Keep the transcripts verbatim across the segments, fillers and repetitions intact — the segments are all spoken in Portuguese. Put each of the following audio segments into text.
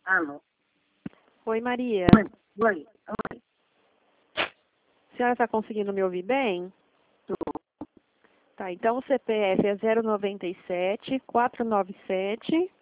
Alô? Oi, Maria. Oi, oi. A senhora está conseguindo me ouvir bem? Tô. Tá, então o C P F é zero noventa e sete, quatrocentos e noventa e sete.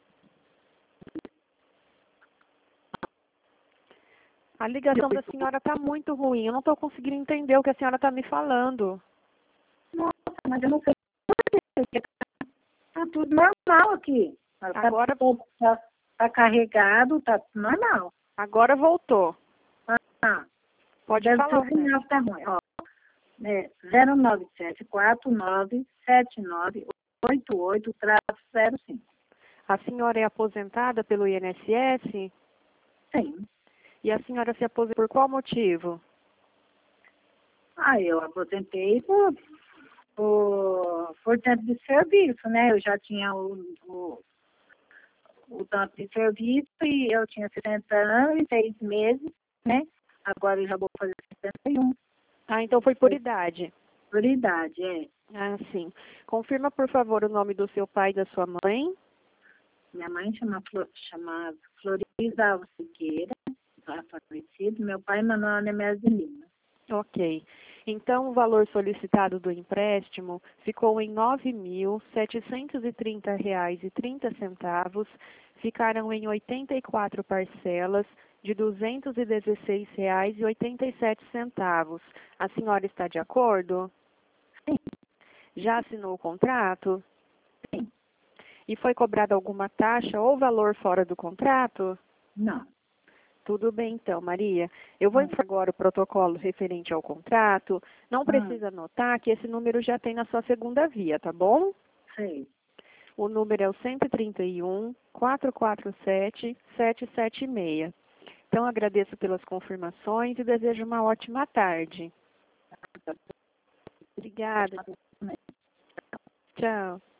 A ligação da senhora está muito ruim. Eu não estou conseguindo entender o que a senhora está me falando. Nossa, mas eu não sei porque tá tudo normal aqui. Agora, Tá, tá, tá carregado, tá normal. agora voltou. Ah, Pode deve ser falar o o resto. sinal que tá ruim. Ó, é zero nove sete, quatro nove sete nove oito oito zero cinco. A senhora é aposentada pelo I N S S? Sim. E a senhora se aposentou por qual motivo? Ah, eu aposentei por, por, por tempo de serviço, né? Eu já tinha o, o, o tanto de serviço e eu tinha sessenta anos e seis meses, né? Agora eu já vou fazer sessenta e um. Ah, então foi por idade. Por idade, é. Ah, sim. Confirma, por favor, o nome do seu pai e da sua mãe. Minha mãe chama, Flor, chama Florisa Alves Siqueira, já falecido. Meu pai, Manuel Nemes de Lima. Ok. Então, o valor solicitado do empréstimo ficou em nove mil setecentos e trinta reais e trinta centavos. Ficaram em oitenta e quatro parcelas de duzentos e dezesseis reais e oitenta e sete centavos. A senhora está de acordo? Sim. Já assinou o contrato? Sim. E foi cobrada alguma taxa ou valor fora do contrato? Não. Tudo bem, então, Maria. Eu vou Hum. informar agora o protocolo referente ao contrato. Não Hum. precisa anotar que esse número já tem na sua segunda via, tá bom? Sei. O número é o cento e trinta e um, quatrocentos e quarenta e sete, setecentos e setenta e seis. Então, agradeço pelas confirmações e desejo uma ótima tarde. Obrigada. Tchau.